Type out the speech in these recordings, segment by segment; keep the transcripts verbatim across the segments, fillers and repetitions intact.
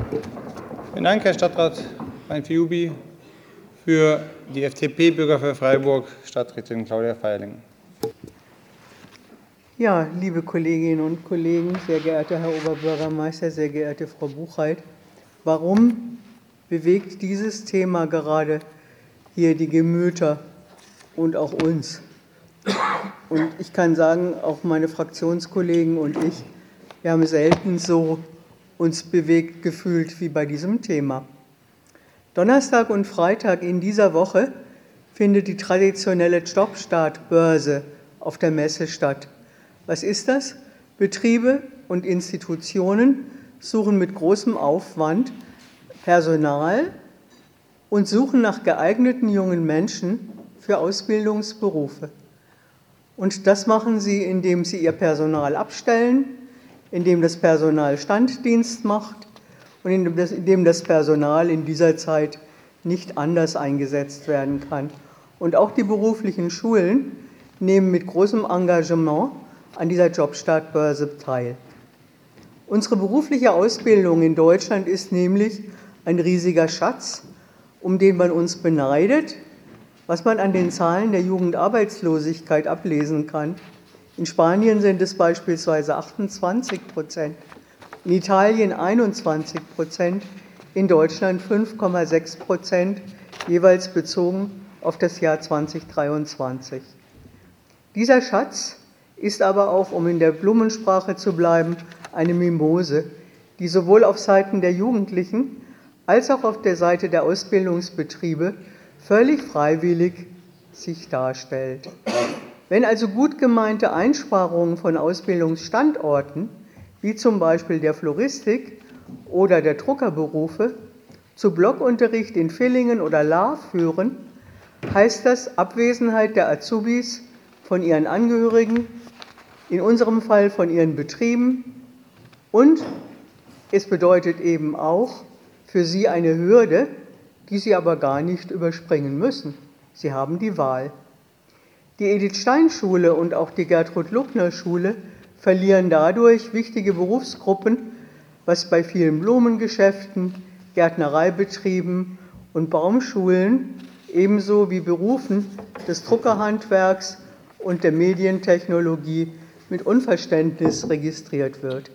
Vielen Dank, Herr Stadtrat Rhein-Phiubi. Für die F D P-Bürger für Freiburg, Stadträtin Claudia Feierling. Ja, liebe Kolleginnen und Kollegen, sehr geehrter Herr Oberbürgermeister, sehr geehrte Frau Buchheit, warum bewegt dieses Thema gerade hier die Gemüter und auch uns? Und ich kann sagen, auch meine Fraktionskollegen und ich, wir haben selten so uns bewegt gefühlt wie bei diesem Thema. Donnerstag und Freitag in dieser Woche findet die traditionelle Jobstartbörse auf der Messe statt. Was ist das? Betriebe und Institutionen suchen mit großem Aufwand Personal und suchen nach geeigneten jungen Menschen für Ausbildungsberufe. Und das machen sie, indem sie ihr Personal abstellen, indem das Personal Standdienst macht und indem das, indem das Personal in dieser Zeit nicht anders eingesetzt werden kann. Und auch die beruflichen Schulen nehmen mit großem Engagement an dieser Jobstartbörse teil. Unsere berufliche Ausbildung in Deutschland ist nämlich ein riesiger Schatz, um den man uns beneidet, was man an den Zahlen der Jugendarbeitslosigkeit ablesen kann. In Spanien sind es beispielsweise achtundzwanzig Prozent, in Italien einundzwanzig Prozent, in Deutschland fünf Komma sechs Prozent, jeweils bezogen auf das Jahr zweitausenddreiundzwanzig. Dieser Schatz ist aber auch, um in der Blumensprache zu bleiben, eine Mimose, die sowohl auf Seiten der Jugendlichen als auch auf der Seite der Ausbildungsbetriebe völlig freiwillig sich darstellt. Wenn also gut gemeinte Einsparungen von Ausbildungsstandorten, wie zum Beispiel der Floristik oder der Druckerberufe, zu Blockunterricht in Villingen oder Lahr führen, heißt das Abwesenheit der Azubis von ihren Angehörigen, in unserem Fall von ihren Betrieben, und es bedeutet eben auch für sie eine Hürde, die sie aber gar nicht überspringen müssen. Sie haben die Wahl. Die Edith-Stein-Schule und auch die Gertrud-Luckner-Schule verlieren dadurch wichtige Berufsgruppen, was bei vielen Blumengeschäften, Gärtnereibetrieben und Baumschulen ebenso wie Berufen des Druckerhandwerks und der Medientechnologie mit Unverständnis registriert wird.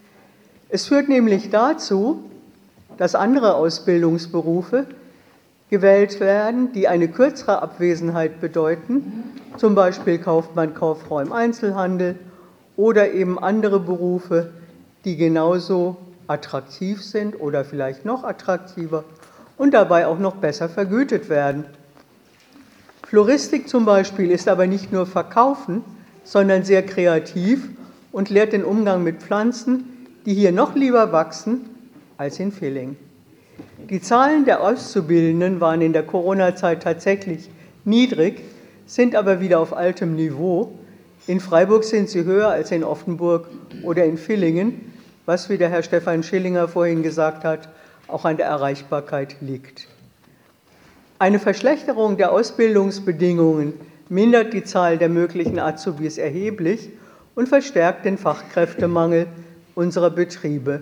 Es führt nämlich dazu, dass andere Ausbildungsberufe gewählt werden, die eine kürzere Abwesenheit bedeuten, zum Beispiel Kaufmann, Kauffrau im Einzelhandel oder eben andere Berufe, die genauso attraktiv sind oder vielleicht noch attraktiver und dabei auch noch besser vergütet werden. Floristik zum Beispiel ist aber nicht nur Verkaufen, sondern sehr kreativ und lehrt den Umgang mit Pflanzen, die hier noch lieber wachsen als in Villingen. Die Zahlen der Auszubildenden waren in der Corona-Zeit tatsächlich niedrig, sind aber wieder auf altem Niveau. In Freiburg sind sie höher als in Offenburg oder in Villingen, was, wie der Herr Stefan Schillinger vorhin gesagt hat, auch an der Erreichbarkeit liegt. Eine Verschlechterung der Ausbildungsbedingungen mindert die Zahl der möglichen Azubis erheblich und verstärkt den Fachkräftemangel unserer Betriebe.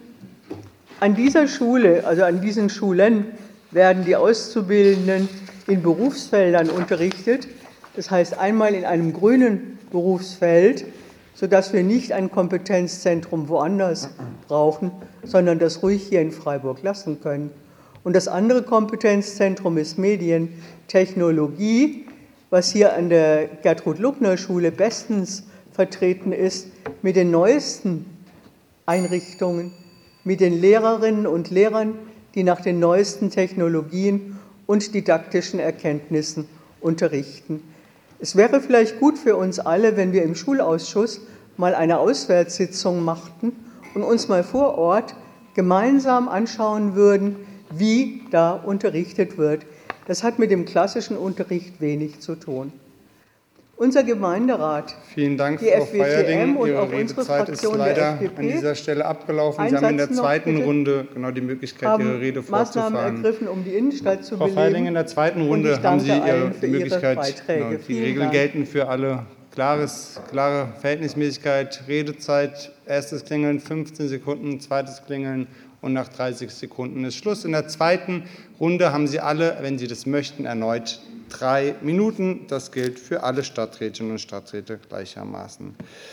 An dieser Schule, also an diesen Schulen, werden die Auszubildenden in Berufsfeldern unterrichtet. Das heißt einmal in einem grünen Berufsfeld, sodass wir nicht ein Kompetenzzentrum woanders brauchen, sondern das ruhig hier in Freiburg lassen können. Und das andere Kompetenzzentrum ist Medientechnologie, was hier an der Gertrud-Luckner-Schule bestens vertreten ist, mit den neuesten Einrichtungen, mit den Lehrerinnen und Lehrern, die nach den neuesten Technologien und didaktischen Erkenntnissen unterrichten. Es wäre vielleicht gut für uns alle, wenn wir im Schulausschuss mal eine Auswärtssitzung machten und uns mal vor Ort gemeinsam anschauen würden, wie da unterrichtet wird. Das hat mit dem klassischen Unterricht wenig zu tun. Unser Gemeinderat, Vielen Dank, die Frau F W T M Feierling. und Ihre auch unsere Redezeit ist Fraktion leider der F D P an dieser Stelle abgelaufen. Sie Ein haben in der Satz noch, zweiten bitte. Runde genau die Möglichkeit, haben Ihre Rede Maßnahmen fortzufahren. ergriffen, um die Innenstadt zu Frau beleben. Feierling, in der zweiten Und Runde ich haben Sie danke Ihre allen für die Ihre Möglichkeit. Beiträge. Genau, die Vielen Regeln Dank. gelten für alle. Klares, klare Verhältnismäßigkeit, Redezeit, erstes Klingeln fünfzehn Sekunden, zweites Klingeln und nach dreißig Sekunden ist Schluss. In der zweiten Runde haben Sie alle, wenn Sie das möchten, erneut drei Minuten. Das gilt für alle Stadträtinnen und Stadträte gleichermaßen.